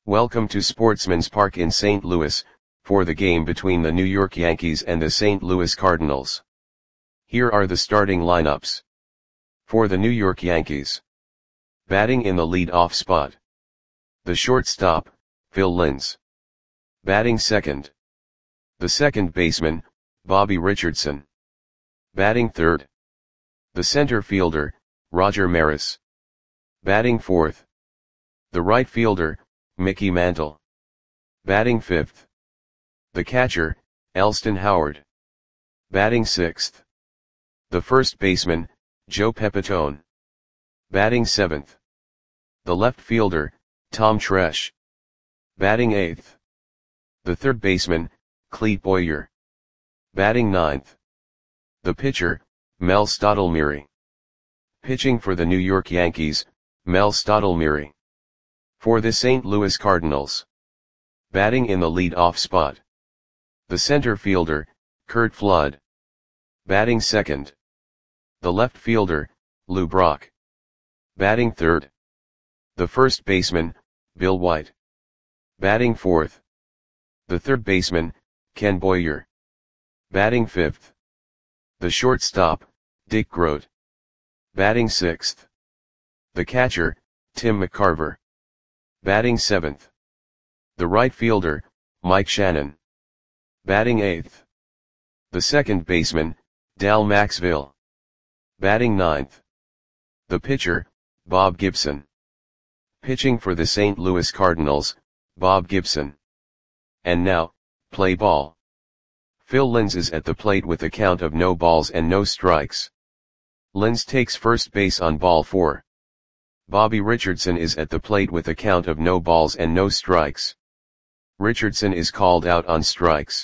Welcome to Sportsman's Park in St. Louis, for the game between the New York Yankees and the St. Louis Cardinals. Here are the starting lineups. For the New York Yankees. Batting in the lead-off spot. The shortstop, Phil Linz. Batting second. The second baseman, Bobby Richardson. Batting third. The center fielder, Roger Maris. Batting fourth. The right fielder, Mickey Mantle. Batting fifth. The catcher, Elston Howard. Batting sixth. The first baseman, Joe Pepitone. Batting seventh. The left fielder, Tom Tresh. Batting eighth. The third baseman, Clete Boyer. Batting ninth. The pitcher, Mel Stottlemyre. Pitching for the New York Yankees, Mel Stottlemyre. For the St. Louis Cardinals. Batting in the lead-off spot. The center fielder, Curt Flood. Batting second. The left fielder, Lou Brock. Batting third. The first baseman, Bill White. Batting fourth. The third baseman, Ken Boyer. Batting fifth. The shortstop, Dick Groat. Batting sixth. The catcher, Tim McCarver. Batting seventh. The right fielder, Mike Shannon. Batting eighth. The second baseman, Dal Maxville. Batting ninth. The pitcher, Bob Gibson. Pitching for the St. Louis Cardinals, Bob Gibson. And now, play ball. Phil Linz is at the plate with a count of no balls and no strikes. Linz takes first base on ball 4. Bobby Richardson is at the plate with a count of no balls and no strikes. Richardson is called out on strikes.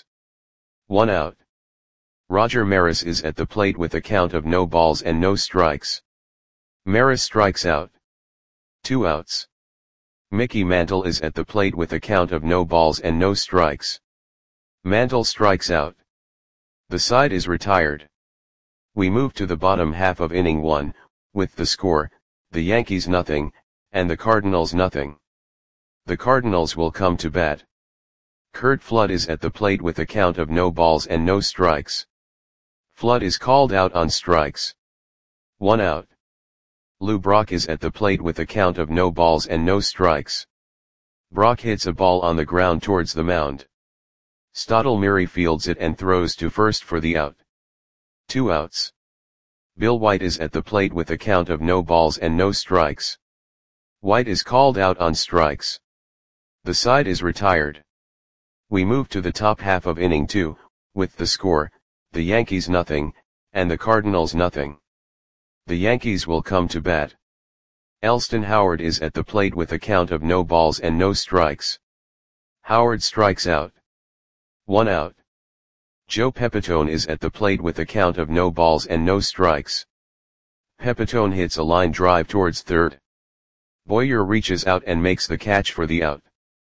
1 out. Roger Maris is at the plate with a count of no balls and no strikes. Maris strikes out. 2 outs. Mickey Mantle is at the plate with a count of no balls and no strikes. Mantle strikes out. The side is retired. We move to the bottom half of inning 1, with the score, the Yankees nothing, and the Cardinals nothing. The Cardinals will come to bat. Curt Flood is at the plate with a count of no balls and no strikes. Flood is called out on strikes. 1 out. Lou Brock is at the plate with a count of no balls and no strikes. Brock hits a ball on the ground towards the mound. Stottlemyre fields it and throws to first for the out. 2 outs. Bill White is at the plate with a count of no balls and no strikes. White is called out on strikes. The side is retired. We move to the top half of inning 2, with the score, the Yankees nothing, and the Cardinals nothing. The Yankees will come to bat. Elston Howard is at the plate with a count of no balls and no strikes. Howard strikes out. 1 out. Joe Pepitone is at the plate with a count of no balls and no strikes. Pepitone hits a line drive towards third. Boyer reaches out and makes the catch for the out.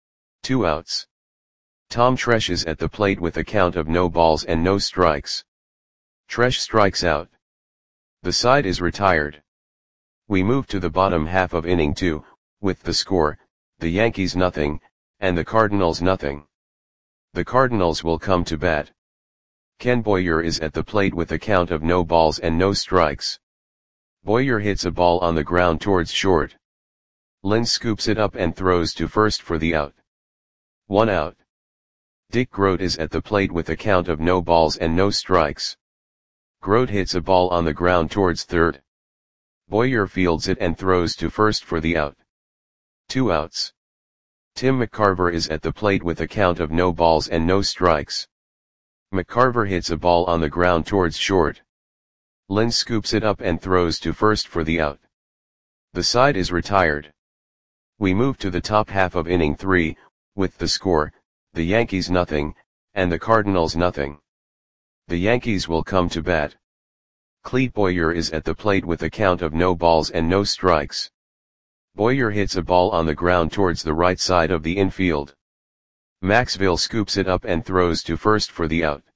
2 outs. Tom Tresh is at the plate with a count of no balls and no strikes. Tresh strikes out. The side is retired. We move to the bottom half of inning 2, with the score, the Yankees nothing, and the Cardinals nothing. The Cardinals will come to bat. Ken Boyer is at the plate with a count of no balls and no strikes. Boyer hits a ball on the ground towards short. Linz scoops it up and throws to first for the out. 1 out. Dick Groat is at the plate with a count of no balls and no strikes. Groat hits a ball on the ground towards third. Boyer fields it and throws to first for the out. 2 outs. Tim McCarver is at the plate with a count of no balls and no strikes. McCarver hits a ball on the ground towards short. Linz scoops it up and throws to first for the out. The side is retired. We move to the top half of inning 3, with the score, the Yankees nothing, and the Cardinals nothing. The Yankees will come to bat. Clete Boyer is at the plate with a count of no balls and no strikes. Boyer hits a ball on the ground towards the right side of the infield. Maxville scoops it up and throws to first for the out.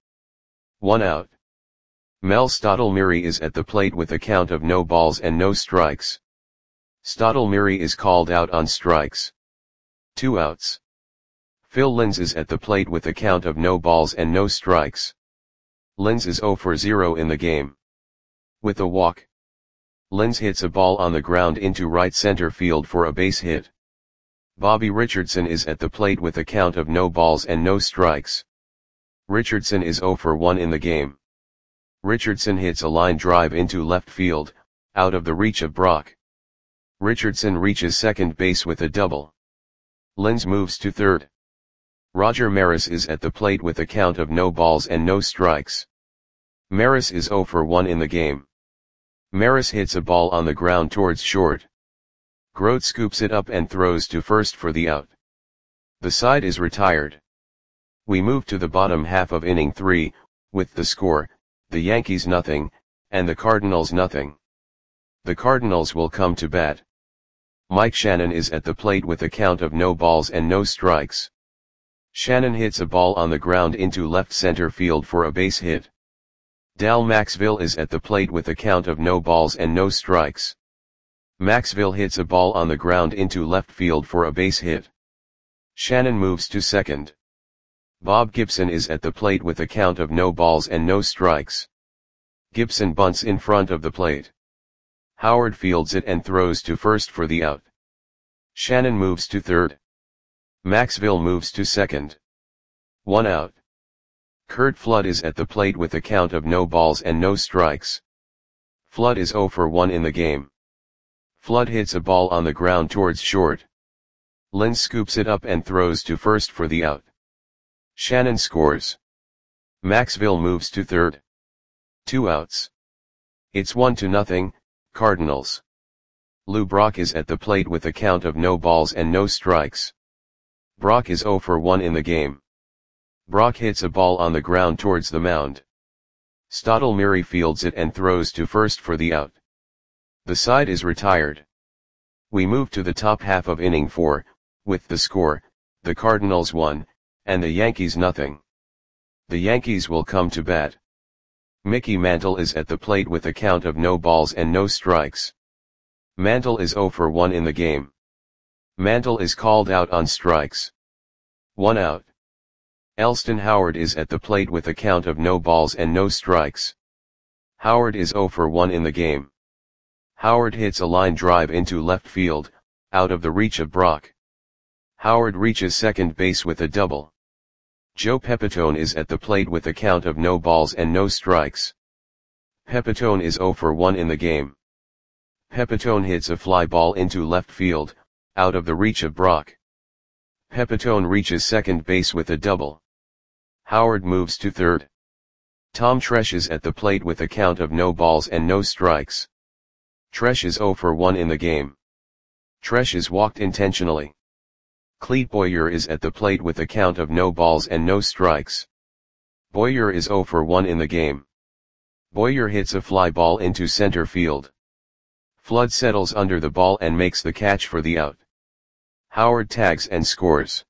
1 out. Mel Stottlemyre is at the plate with a count of no balls and no strikes. Stottlemyre is called out on strikes. 2 outs. Phil Linz is at the plate with a count of no balls and no strikes. Linz is 0 for 0 in the game. With a walk, Linz hits a ball on the ground into right center field for a base hit. Bobby Richardson is at the plate with a count of no balls and no strikes. Richardson is 0 for 1 in the game. Richardson hits a line drive into left field, out of the reach of Brock. Richardson reaches second base with a double. Linz moves to third. Roger Maris is at the plate with a count of no balls and no strikes. Maris is 0 for 1 in the game. Maris hits a ball on the ground towards short. Grote scoops it up and throws to first for the out. The side is retired. We move to the bottom half of inning 3, with the score, the Yankees nothing, and the Cardinals nothing. The Cardinals will come to bat. Mike Shannon is at the plate with a count of no balls and no strikes. Shannon hits a ball on the ground into left center field for a base hit. Dal Maxville is at the plate with a count of no balls and no strikes. Maxville hits a ball on the ground into left field for a base hit. Shannon moves to second. Bob Gibson is at the plate with a count of no balls and no strikes. Gibson bunts in front of the plate. Howard fields it and throws to first for the out. Shannon moves to third. Maxville moves to second. 1 out. Curt Flood is at the plate with a count of no balls and no strikes. Flood is 0 for 1 in the game. Flood hits a ball on the ground towards short. Linz scoops it up and throws to first for the out. Shannon scores. Maxville moves to third. 2 outs. It's 1-0, Cardinals. Lou Brock is at the plate with a count of no balls and no strikes. Brock is 0 for 1 in the game. Brock hits a ball on the ground towards the mound. Stottlemyre fields it and throws to first for the out. The side is retired. We move to the top half of inning 4, with the score, the Cardinals 1, and the Yankees nothing. The Yankees will come to bat. Mickey Mantle is at the plate with a count of no balls and no strikes. Mantle is 0 for 1 in the game. Mantle is called out on strikes. 1 out. Elston Howard is at the plate with a count of no balls and no strikes. Howard is 0 for 1 in the game. Howard hits a line drive into left field, out of the reach of Brock. Howard reaches second base with a double. Joe Pepitone is at the plate with a count of no balls and no strikes. Pepitone is 0 for 1 in the game. Pepitone hits a fly ball into left field, out of the reach of Brock. Pepitone reaches second base with a double. Howard moves to third. Tom Tresh is at the plate with a count of no balls and no strikes. Tresh is 0 for 1 in the game. Tresh is walked intentionally. Clete Boyer is at the plate with a count of no balls and no strikes. Boyer is 0 for 1 in the game. Boyer hits a fly ball into center field. Flood settles under the ball and makes the catch for the out. Howard tags and scores.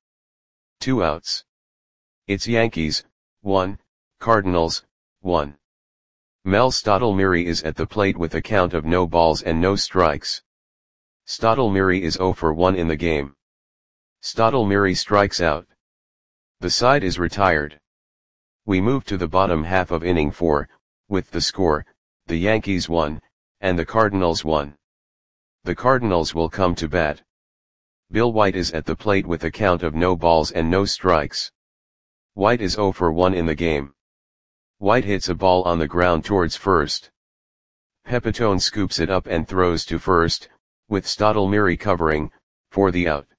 2 outs. It's Yankees, 1, Cardinals, 1. Mel Stottlemyre is at the plate with a count of no balls and no strikes. Stottlemyre is 0 for 1 in the game. Stottlemyre strikes out. The side is retired. We move to the bottom half of inning 4, with the score, the Yankees 1, and the Cardinals 1. The Cardinals will come to bat. Bill White is at the plate with a count of no balls and no strikes. White is 0 for 1 in the game. White hits a ball on the ground towards first. Pepitone scoops it up and throws to first, with Stottlemyre covering, for the out.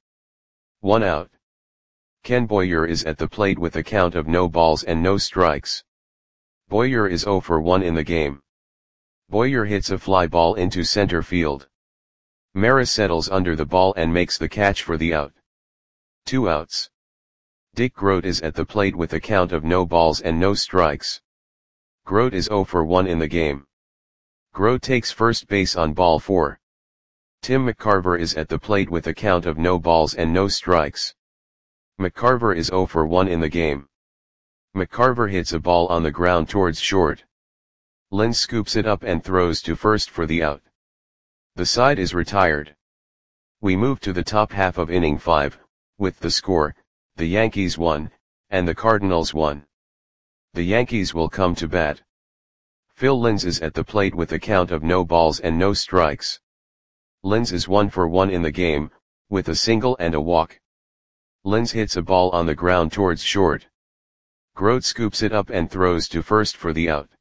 1 out. Ken Boyer is at the plate with a count of no balls and no strikes. Boyer is 0 for 1 in the game. Boyer hits a fly ball into center field. Maris settles under the ball and makes the catch for the out. 2 outs. Dick Grote is at the plate with a count of no balls and no strikes. Grote is 0 for 1 in the game. Grote takes first base on ball 4. Tim McCarver is at the plate with a count of no balls and no strikes. McCarver is 0 for 1 in the game. McCarver hits a ball on the ground towards short. Linz scoops it up and throws to first for the out. The side is retired. We move to the top half of inning 5, with the score, the Yankees won, and the Cardinals won. The Yankees will come to bat. Phil Linz is at the plate with a count of no balls and no strikes. Linz is 1 for 1 in the game, with a single and a walk. Linz hits a ball on the ground towards short. Grote scoops it up and throws to first for the out.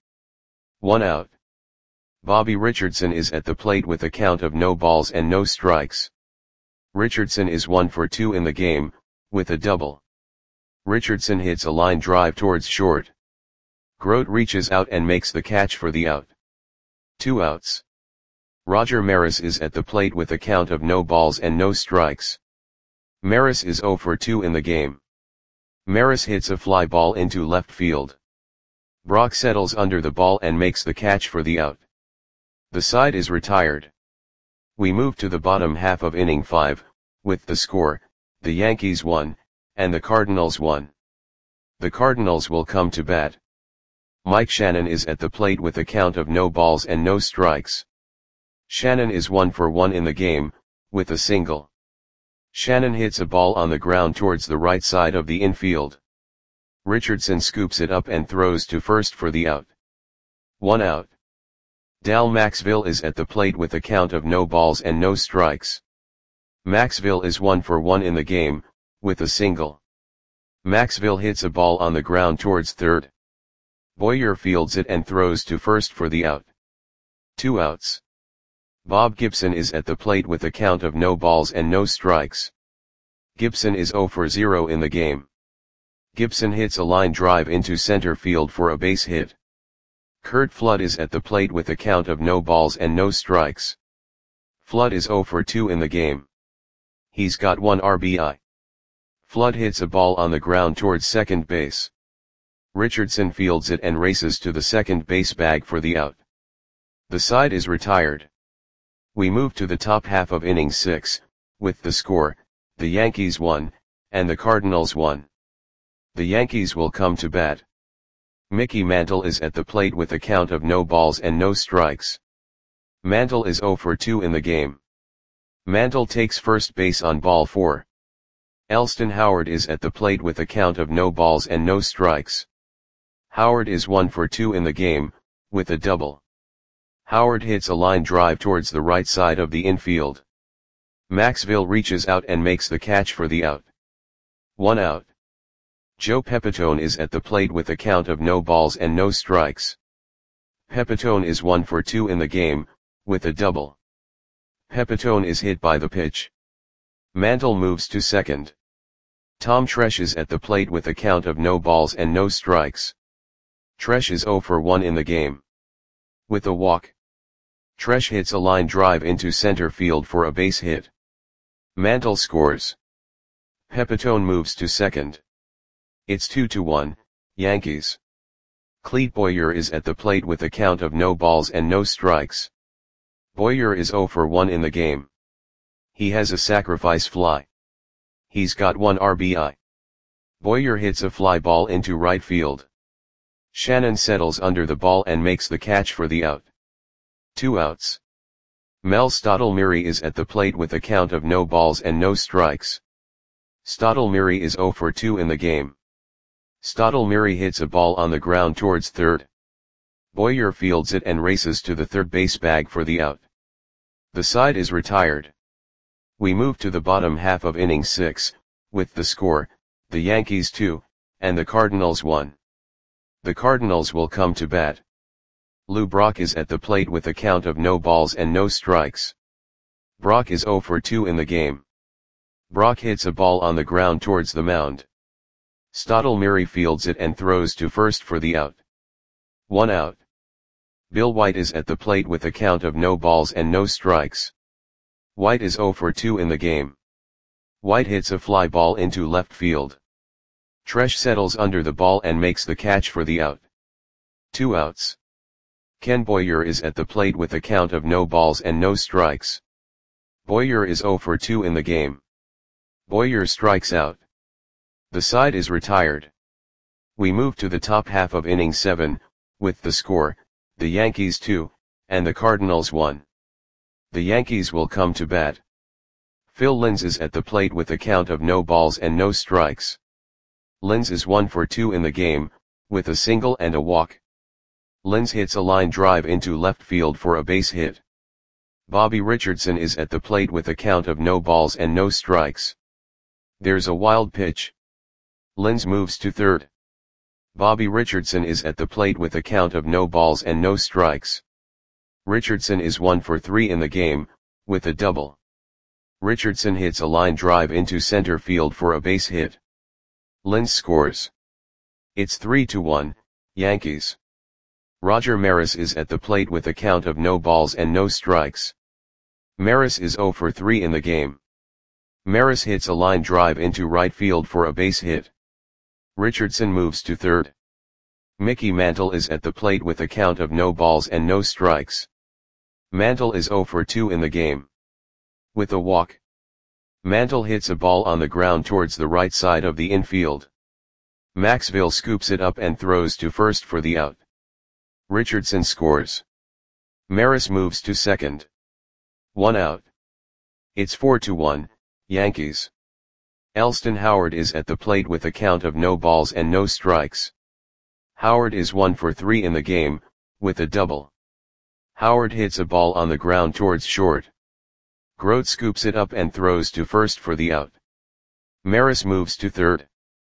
1 out. Bobby Richardson is at the plate with a count of no balls and no strikes. Richardson is 1 for 2 in the game, with a double. Richardson hits a line drive towards short. Grote reaches out and makes the catch for the out. 2 outs. Roger Maris is at the plate with a count of no balls and no strikes. Maris is 0 for 2 in the game. Maris hits a fly ball into left field. Brock settles under the ball and makes the catch for the out. The side is retired. We move to the bottom half of inning 5, with the score, the Yankees won, and the Cardinals won. The Cardinals will come to bat. Mike Shannon is at the plate with a count of no balls and no strikes. Shannon is 1 for 1 in the game, with a single. Shannon hits a ball on the ground towards the right side of the infield. Richardson scoops it up and throws to first for the out. 1 out. Dal Maxville is at the plate with a count of no balls and no strikes. Maxville is 1 for 1 in the game, with a single. Maxville hits a ball on the ground towards third. Boyer fields it and throws to first for the out. 2 outs. Bob Gibson is at the plate with a count of no balls and no strikes. Gibson is 0 for 0 in the game. Gibson hits a line drive into center field for a base hit. Curt Flood is at the plate with a count of no balls and no strikes. Flood is 0 for 2 in the game. He's got 1 RBI. Flood hits a ball on the ground towards second base. Richardson fields it and races to the second base bag for the out. The side is retired. We move to the top half of inning 6, with the score, the Yankees won, and the Cardinals won. The Yankees will come to bat. Mickey Mantle is at the plate with a count of no balls and no strikes. Mantle is 0 for 2 in the game. Mantle takes first base on ball 4. Elston Howard is at the plate with a count of no balls and no strikes. Howard is 1 for 2 in the game, with a double. Howard hits a line drive towards the right side of the infield. Maxville reaches out and makes the catch for the out. 1 out. Joe Pepitone is at the plate with a count of no balls and no strikes. Pepitone is 1 for 2 in the game, with a double. Pepitone is hit by the pitch. Mantle moves to second. Tom Tresh is at the plate with a count of no balls and no strikes. Tresh is 0 for 1 in the game. With a walk. Tresh hits a line drive into center field for a base hit. Mantle scores. Pepitone moves to second. It's 2-1, Yankees. Clete Boyer is at the plate with a count of no balls and no strikes. Boyer is 0 for 1 in the game. He has a sacrifice fly. He's got 1 RBI. Boyer hits a fly ball into right field. Shannon settles under the ball and makes the catch for the out. 2 outs. Mel Stottlemyre is at the plate with a count of no balls and no strikes. Stottlemyre is 0 for 2 in the game. Stottlemyre hits a ball on the ground towards third. Boyer fields it and races to the third base bag for the out. The side is retired. We move to the bottom half of inning 6, with the score, the Yankees 2, and the Cardinals 1. The Cardinals will come to bat. Lou Brock is at the plate with a count of no balls and no strikes. Brock is 0 for 2 in the game. Brock hits a ball on the ground towards the mound. Stottlemyre fields it and throws to first for the out. 1 out. Bill White is at the plate with a count of no balls and no strikes. White is 0 for 2 in the game. White hits a fly ball into left field. Tresh settles under the ball and makes the catch for the out. 2 outs. Ken Boyer is at the plate with a count of no balls and no strikes. Boyer is 0 for 2 in the game. Boyer strikes out. The side is retired. We move to the top half of inning 7, with the score, the Yankees 2, and the Cardinals 1. The Yankees will come to bat. Phil Linz is at the plate with a count of no balls and no strikes. Linz is 1 for 2 in the game, with a single and a walk. Linz hits a line drive into left field for a base hit. Bobby Richardson is at the plate with a count of no balls and no strikes. There's a wild pitch. Linz moves to third. Bobby Richardson is at the plate with a count of no balls and no strikes. Richardson is 1 for 3 in the game, with a double. Richardson hits a line drive into center field for a base hit. Linz scores. It's 3-1, Yankees. Roger Maris is at the plate with a count of no balls and no strikes. Maris is 0 for 3 in the game. Maris hits a line drive into right field for a base hit. Richardson moves to third. Mickey Mantle is at the plate with a count of no balls and no strikes. Mantle is 0 for 2 in the game. With a walk. Mantle hits a ball on the ground towards the right side of the infield. Maxville scoops it up and throws to first for the out. Richardson scores. Maris moves to second. 1 out. It's 4-1, Yankees. Elston Howard is at the plate with a count of no balls and no strikes. Howard is 1 for 3 in the game, with a double. Howard hits a ball on the ground towards short. Grote scoops it up and throws to first for the out. Maris moves to third.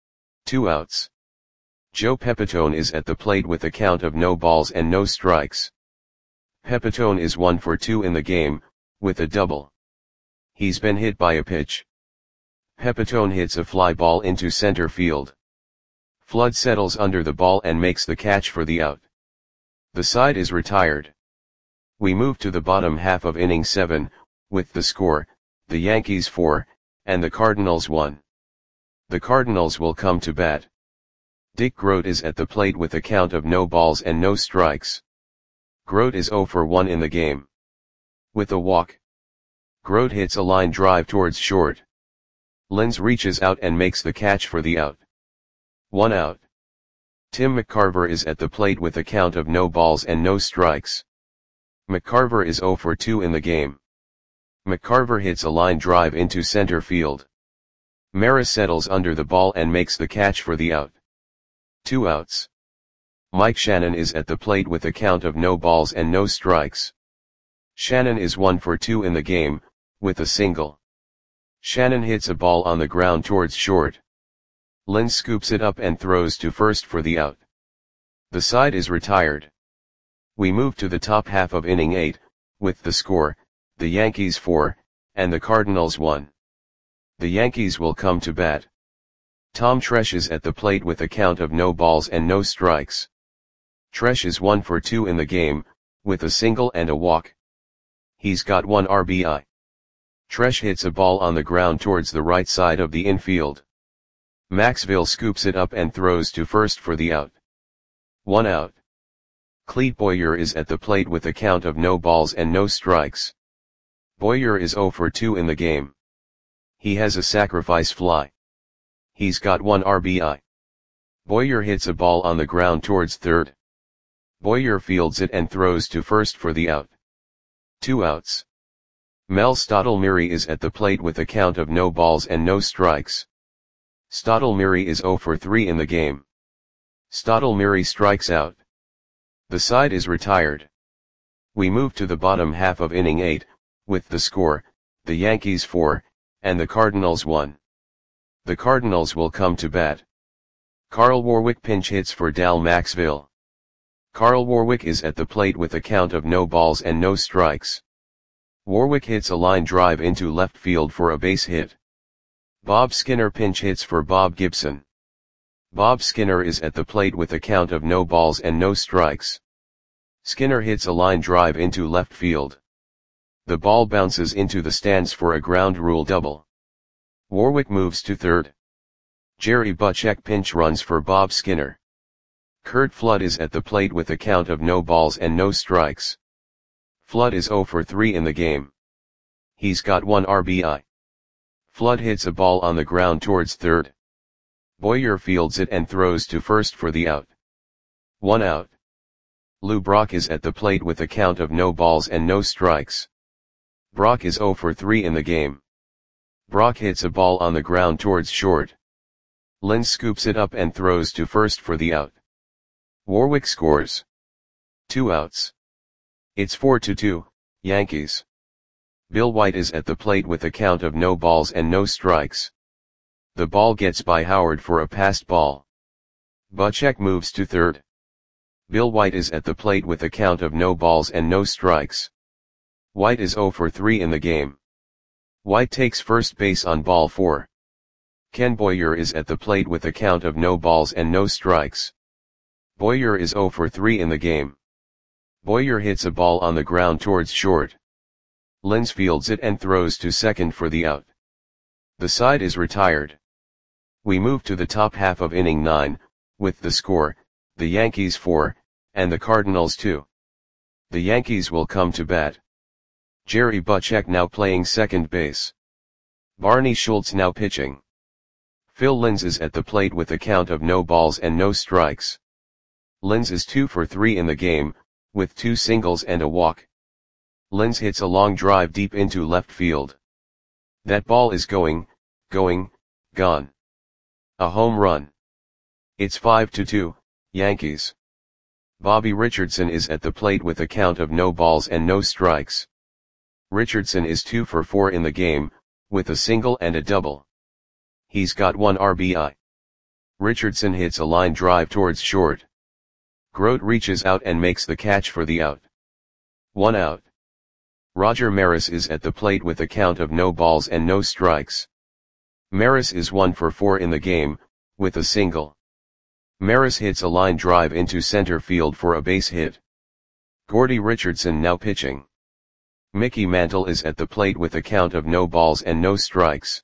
2 outs. Joe Pepitone is at the plate with a count of no balls and no strikes. Pepitone is 1 for 2 in the game, with a double. He's been hit by a pitch. Pepitone hits a fly ball into center field. Flood settles under the ball and makes the catch for the out. The side is retired. We move to the bottom half of inning 7, with the score, the Yankees 4, and the Cardinals 1. The Cardinals will come to bat. Dick Grote is at the plate with a count of no balls and no strikes. Grote is 0 for 1 in the game. With a walk. Grote hits a line drive towards short. Linz reaches out and makes the catch for the out. 1 out. Tim McCarver is at the plate with a count of no balls and no strikes. McCarver is 0 for 2 in the game. McCarver hits a line drive into center field. Maris settles under the ball and makes the catch for the out. 2 outs. Mike Shannon is at the plate with a count of no balls and no strikes. Shannon is 1 for 2 in the game, with a single. Shannon hits a ball on the ground towards short. Linz scoops it up and throws to first for the out. The side is retired. We move to the top half of inning 8, with the score, the Yankees 4, and the Cardinals 1. The Yankees will come to bat. Tom Tresh is at the plate with a count of no balls and no strikes. Tresh is 1 for 2 in the game, with a single and a walk. He's got 1 RBI. Tresh hits a ball on the ground towards the right side of the infield. Maxville scoops it up and throws to first for the out. 1 out. Clete Boyer is at the plate with a count of no balls and no strikes. Boyer is 0 for 2 in the game. He has a sacrifice fly. He's got 1 RBI. Boyer hits a ball on the ground towards third. Boyer fields it and throws to first for the out. 2 outs. Mel Stottlemyre is at the plate with a count of no balls and no strikes. Stottlemyre is 0 for 3 in the game. Stottlemyre strikes out. The side is retired. We move to the bottom half of inning 8, with the score, the Yankees 4, and the Cardinals 1. The Cardinals will come to bat. Carl Warwick pinch hits for Dal Maxville. Carl Warwick is at the plate with a count of no balls and no strikes. Warwick hits a line drive into left field for a base hit. Bob Skinner pinch hits for Bob Gibson. Bob Skinner is at the plate with a count of no balls and no strikes. Skinner hits a line drive into left field. The ball bounces into the stands for a ground rule double. Warwick moves to third. Jerry Butchek pinch runs for Bob Skinner. Curt Flood is at the plate with a count of no balls and no strikes. Flood is 0 for 3 in the game. He's got 1 RBI. Flood hits a ball on the ground towards third. Boyer fields it and throws to first for the out. 1 out. Lou Brock is at the plate with a count of no balls and no strikes. Brock is 0 for 3 in the game. Brock hits a ball on the ground towards short. Linz scoops it up and throws to first for the out. Warwick scores. 2 outs. It's 4-2, Yankees. Bill White is at the plate with a count of no balls and no strikes. The ball gets by Howard for a passed ball. Buchek moves to third. Bill White is at the plate with a count of no balls and no strikes. White is 0 for 3 in the game. White takes first base on ball 4. Ken Boyer is at the plate with a count of no balls and no strikes. Boyer is 0 for 3 in the game. Boyer hits a ball on the ground towards short. Linz fields it and throws to second for the out. The side is retired. We move to the top half of inning 9, with the score, the Yankees 4, and the Cardinals 2. The Yankees will come to bat. Jerry Buchek now playing second base. Barney Schultz now pitching. Phil Linz is at the plate with a count of no balls and no strikes. Linz is 2 for 3 in the game, with 2 singles and a walk. Linz hits a long drive deep into left field. That ball is gone. A home run. It's 5-2, Yankees. Bobby Richardson is at the plate with a count of no balls and no strikes. Richardson is 2 for 4 in the game, with a single and a double. He's got 1 RBI. Richardson hits a line drive towards short. Grote reaches out and makes the catch for the out. 1 out. Roger Maris is at the plate with a count of no balls and no strikes. Maris is 1 for 4 in the game, with a single. Maris hits a line drive into center field for a base hit. Gordie Richardson now pitching. Mickey Mantle is at the plate with a count of no balls and no strikes.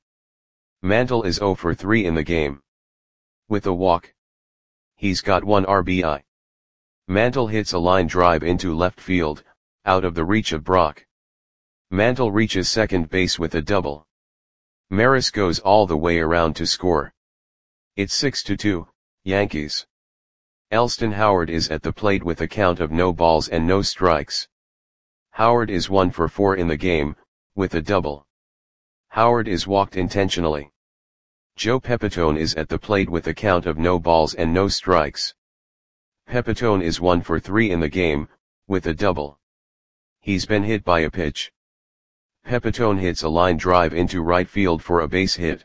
Mantle is 0 for 3 in the game. With a walk. He's got 1 RBI. Mantle hits a line drive into left field, out of the reach of Brock. Mantle reaches second base with a double. Maris goes all the way around to score. It's 6-2, Yankees. Elston Howard is at the plate with a count of no balls and no strikes. Howard is 1 for 4 in the game, with a double. Howard is walked intentionally. Joe Pepitone is at the plate with a count of no balls and no strikes. Pepitone is 1 for 3 in the game, with a double. He's been hit by a pitch. Pepitone hits a line drive into right field for a base hit.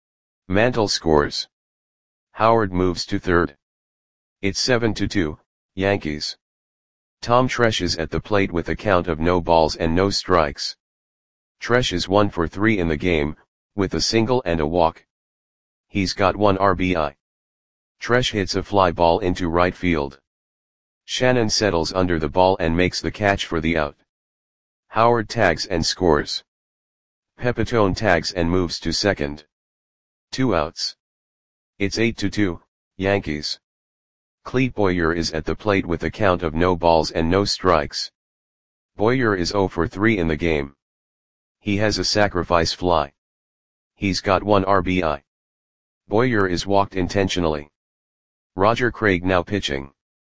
Mantle scores. Howard moves to third. It's 7-2, Yankees. Tom Tresh is at the plate with a count of no balls and no strikes. Tresh is 1 for 3 in the game, with a single and a walk. He's got 1 RBI. Tresh hits a fly ball into right field. Shannon settles under the ball and makes the catch for the out. Howard tags and scores. Pepitone tags and moves to second. 2 outs. It's 8-2, Yankees. Clete Boyer is at the plate with a count of no balls and no strikes. Boyer is 0 for 3 in the game. He has a sacrifice fly. He's got 1 RBI. Boyer is walked intentionally. Roger Craig now pitching.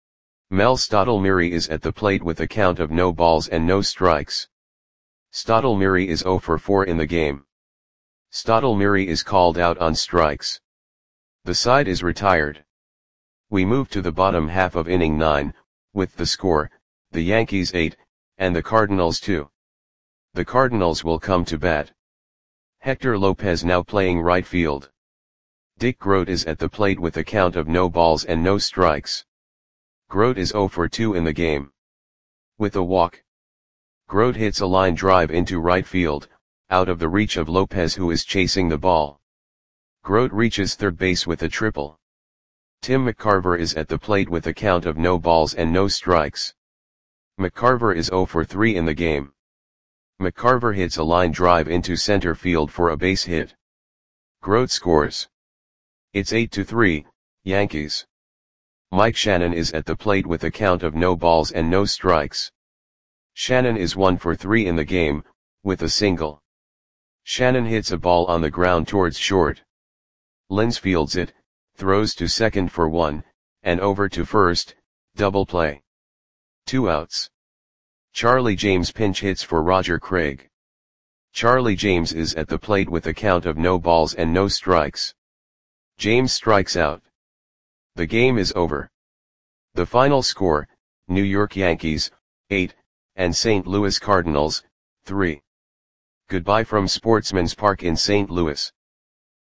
Mel Stottlemyre is at the plate with a count of no balls and no strikes. Stottlemyre is 0 for 4 in the game. Stottlemyre is called out on strikes. The side is retired. We move to the bottom half of inning 9, with the score, the Yankees 8, and the Cardinals 2. The Cardinals will come to bat. Hector Lopez now playing right field. Dick Grote is at the plate with a count of no balls and no strikes. Grote is 0 for 2 in the game. With a walk. Grote hits a line drive into right field, out of the reach of Lopez who is chasing the ball. Grote reaches third base with a triple. Tim McCarver is at the plate with a count of no balls and no strikes. McCarver is 0 for 3 in the game. McCarver hits a line drive into center field for a base hit. Grote scores. It's 8-3, Yankees. Mike Shannon is at the plate with a count of no balls and no strikes. Shannon is 1 for 3 in the game, with a single. Shannon hits a ball on the ground towards short. Linz fields it, throws to second for 1, and over to first, double play. 2 outs. Charlie James pinch hits for Roger Craig. Charlie James is at the plate with a count of no balls and no strikes. James strikes out. The game is over. The final score, New York Yankees, 8, and St. Louis Cardinals, 3. Goodbye from Sportsman's Park in St. Louis.